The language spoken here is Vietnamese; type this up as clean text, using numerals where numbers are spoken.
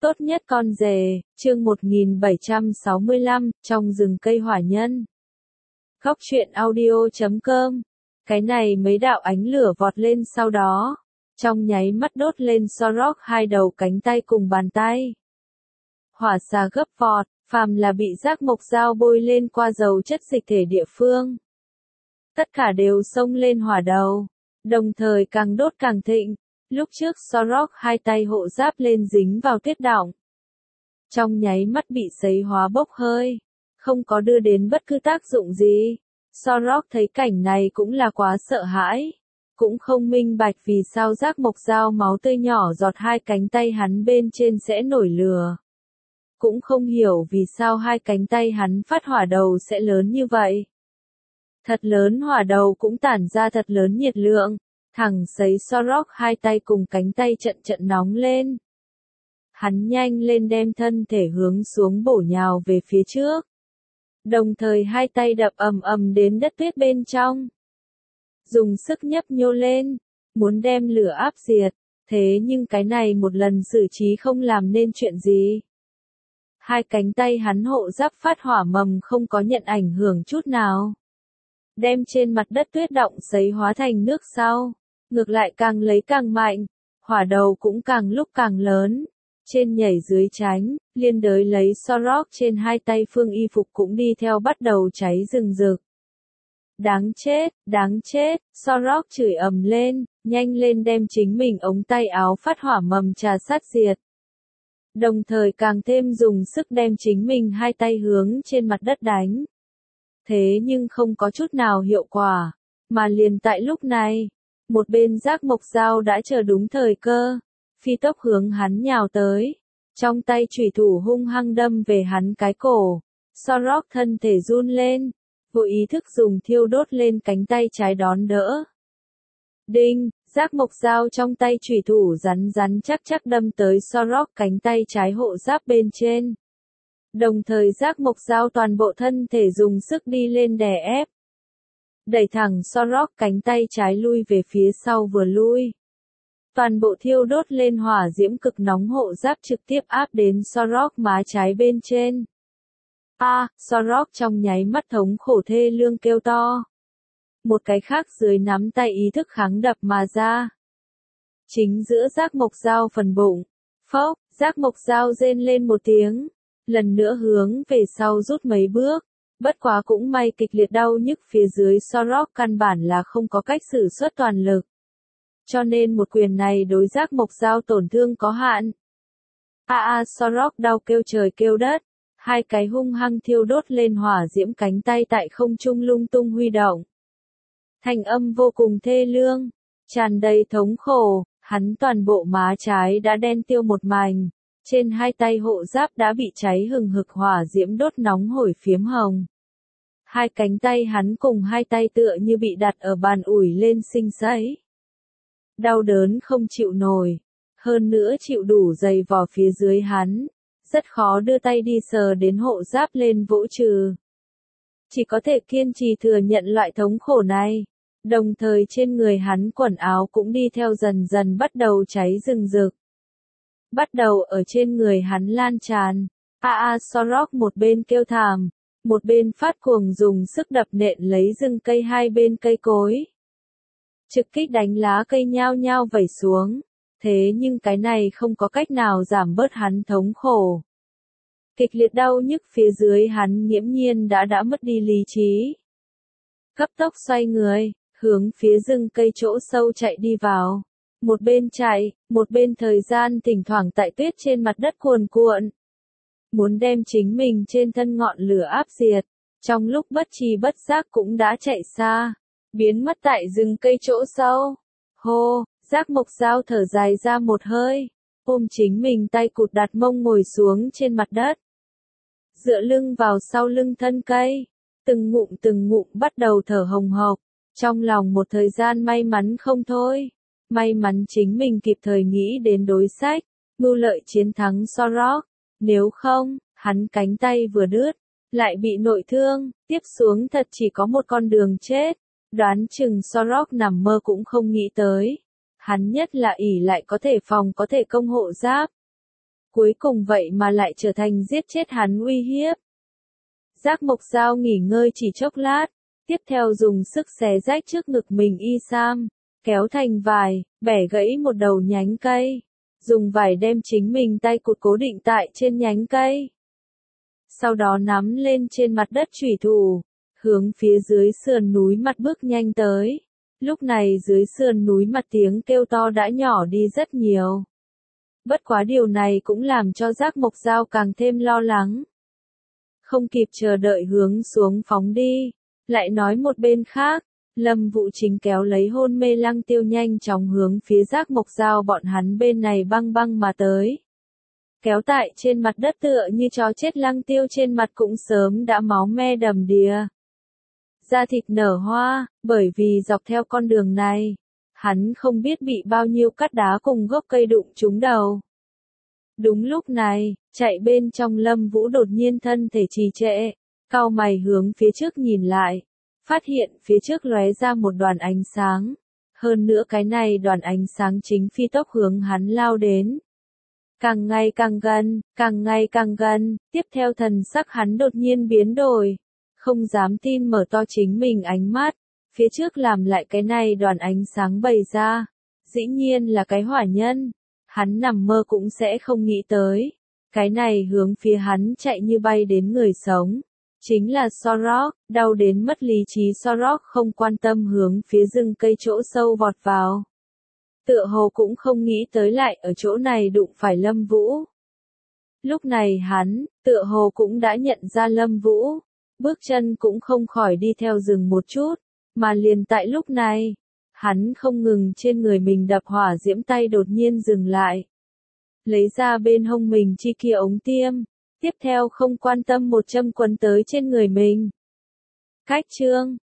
Tốt nhất con rể, chương 1765, trong rừng cây hỏa nhân. Góc truyện audio.com. Cái này mấy đạo ánh lửa vọt lên sau đó, trong nháy mắt đốt lên Sorok hai đầu cánh tay cùng bàn tay. Hỏa xà gấp vọt, phàm là bị giác mộc dao bôi lên qua dầu chất dịch thể địa phương. Tất cả đều xông lên hỏa đầu, đồng thời càng đốt càng thịnh. Lúc trước Sorok hai tay hộ giáp lên dính vào tuyết đọng, trong nháy mắt bị sấy hóa bốc hơi, không có đưa đến bất cứ tác dụng gì. Sorok thấy cảnh này cũng là quá sợ hãi, cũng không minh bạch vì sao giác mộc dao máu tươi nhỏ giọt hai cánh tay hắn bên trên sẽ nổi lửa. Cũng không hiểu vì sao hai cánh tay hắn phát hỏa đầu sẽ lớn như vậy. Thật lớn hỏa đầu cũng tản ra thật lớn nhiệt lượng. Thẳng sấy Sorok hai tay cùng cánh tay trận nóng lên. Hắn nhanh lên đem thân thể hướng xuống bổ nhào về phía trước. Đồng thời hai tay đập ầm đến đất tuyết bên trong. Dùng sức nhấp nhô lên, muốn đem lửa áp diệt, thế nhưng cái này một lần xử trí không làm nên chuyện gì. Hai cánh tay hắn hộ giáp phát hỏa mầm không có nhận ảnh hưởng chút nào. Đem trên mặt đất tuyết động sấy hóa thành nước sau. Ngược lại càng lấy càng mạnh, hỏa đầu cũng càng lúc càng lớn, trên nhảy dưới tránh, liên đới lấy Sorok trên hai tay phương y phục cũng đi theo bắt đầu cháy rừng rực. Đáng chết, Sorok chửi ầm lên, nhanh lên đem chính mình ống tay áo phát hỏa mầm trà sát diệt. Đồng thời càng thêm dùng sức đem chính mình hai tay hướng trên mặt đất đánh. Thế nhưng không có chút nào hiệu quả, mà liền tại lúc này. Một bên giác mộc dao đã chờ đúng thời cơ, phi tốc hướng hắn nhào tới, trong tay chủy thủ hung hăng đâm về hắn cái cổ. Sorok thân thể run lên, vô ý thức dùng thiêu đốt lên cánh tay trái đón đỡ. Đinh, giác mộc dao trong tay chủy thủ rắn chắc đâm tới Sorok cánh tay trái hộ giáp bên trên. Đồng thời giác mộc dao toàn bộ thân thể dùng sức đi lên đè ép. Đẩy thẳng Sorok cánh tay trái lui về phía sau vừa lui. Toàn bộ thiêu đốt lên hỏa diễm cực nóng hộ giáp trực tiếp áp đến Sorok má trái bên trên. Sorok trong nháy mắt thống khổ thê lương kêu to. Một cái khác dưới nắm tay ý thức kháng đập mà ra. Chính giữa giác mộc dao phần bụng. Phốc, giác mộc dao rên lên một tiếng. Lần nữa hướng về sau rút mấy bước. Bất quá cũng may kịch liệt đau nhức phía dưới Sorok căn bản là không có cách sử xuất toàn lực. Cho nên một quyền này đối giác mộc dao tổn thương có hạn. Sorok đau kêu trời kêu đất. Hai cái hung hăng thiêu đốt lên hỏa diễm cánh tay tại không trung lung tung huy động. Thanh âm vô cùng thê lương, tràn đầy thống khổ, hắn toàn bộ má trái đã đen tiêu một mảnh. Trên hai tay hộ giáp đã bị cháy hừng hực hỏa diễm đốt nóng hổi phiếm hồng. Hai cánh tay hắn cùng hai tay tựa như bị đặt ở bàn ủi lên sinh sấy. Đau đớn không chịu nổi, hơn nữa chịu đủ dày vò phía dưới hắn, rất khó đưa tay đi sờ đến hộ giáp lên vỗ trừ. Chỉ có thể kiên trì thừa nhận loại thống khổ này, đồng thời trên người hắn quần áo cũng đi theo dần dần bắt đầu cháy rừng rực. Bắt đầu ở trên người hắn lan tràn. Sorok một bên kêu thảm, một bên phát cuồng dùng sức đập nện lấy rừng cây hai bên cây cối. Trực kích đánh lá cây nhao nhao vẩy xuống, thế nhưng cái này không có cách nào giảm bớt hắn thống khổ. Kịch liệt đau nhức phía dưới hắn nghiễm nhiên đã mất đi lý trí. Cấp tốc xoay người, hướng phía rừng cây chỗ sâu chạy đi vào. Một bên chạy, một bên thời gian thỉnh thoảng tại tuyết trên mặt đất cuồn cuộn. Muốn đem chính mình trên thân ngọn lửa áp diệt, trong lúc bất tri bất giác cũng đã chạy xa, biến mất tại rừng cây chỗ sâu. Hô, giác mộc dao thở dài ra một hơi, ôm chính mình tay cụt đặt mông ngồi xuống trên mặt đất. Dựa lưng vào sau lưng thân cây, từng ngụm bắt đầu thở hồng hộc, trong lòng một thời gian may mắn không thôi. May mắn chính mình kịp thời nghĩ đến đối sách, mưu lợi chiến thắng Sorok. Nếu không, hắn cánh tay vừa đứt, lại bị nội thương, tiếp xuống thật chỉ có một con đường chết. Đoán chừng Sorok nằm mơ cũng không nghĩ tới. Hắn nhất là ỷ lại có thể phòng có thể công hộ giáp. cuối cùng vậy mà lại trở thành giết chết hắn uy hiếp. Giác Mộc Dao nghỉ ngơi chỉ chốc lát, tiếp theo dùng sức xé rách trước ngực mình y sam, kéo thành vải, bẻ gãy một đầu nhánh cây, dùng vải đem chính mình tay cụt cố định tại trên nhánh cây. Sau đó nắm lên trên mặt đất chủy thủ, hướng phía dưới sườn núi mặt bước nhanh tới. Lúc này dưới sườn núi mặt tiếng kêu to đã nhỏ đi rất nhiều. Bất quá điều này cũng làm cho Giác Mộc Dao càng thêm lo lắng. Không kịp chờ đợi hướng xuống phóng đi, lại nói một bên khác, Lâm Vũ Chính kéo lấy hôn mê Lăng Tiêu nhanh chóng hướng phía Giác Mộc Dao bọn hắn bên này băng băng mà tới. Kéo tại trên mặt đất tựa như chó chết Lăng Tiêu trên mặt cũng sớm đã máu me đầm đìa. Da thịt nở hoa, bởi vì dọc theo con đường này, hắn không biết bị bao nhiêu cát đá cùng gốc cây đụng trúng đầu. Đúng lúc này, chạy bên trong Lâm Vũ đột nhiên thân thể trì trệ, cau mày hướng phía trước nhìn lại, phát hiện phía trước lóe ra một đoàn ánh sáng. Hơn nữa cái này đoàn ánh sáng chính phi tốc hướng hắn lao đến. Càng ngày càng gần, càng ngày càng gần, tiếp theo thần sắc hắn đột nhiên biến đổi. Không dám tin mở to chính mình ánh mắt, phía trước làm lại cái này đoàn ánh sáng bày ra. Dĩ nhiên là cái hỏa nhân, hắn nằm mơ cũng sẽ không nghĩ tới. Cái này hướng phía hắn chạy như bay đến người sống. Chính là Sorok, đau đến mất lý trí Sorok không quan tâm hướng phía rừng cây chỗ sâu vọt vào. Tựa hồ cũng không nghĩ tới lại ở chỗ này đụng phải Lâm Vũ. Lúc này hắn, tựa hồ cũng đã nhận ra Lâm Vũ, bước chân cũng không khỏi đi theo rừng một chút, mà liền tại lúc này, hắn không ngừng trên người mình đập hỏa diễm tay đột nhiên dừng lại. Lấy ra bên hông mình chi kia ống tiêm, tiếp theo không quan tâm một châm quấn tới trên người mình. Cách chương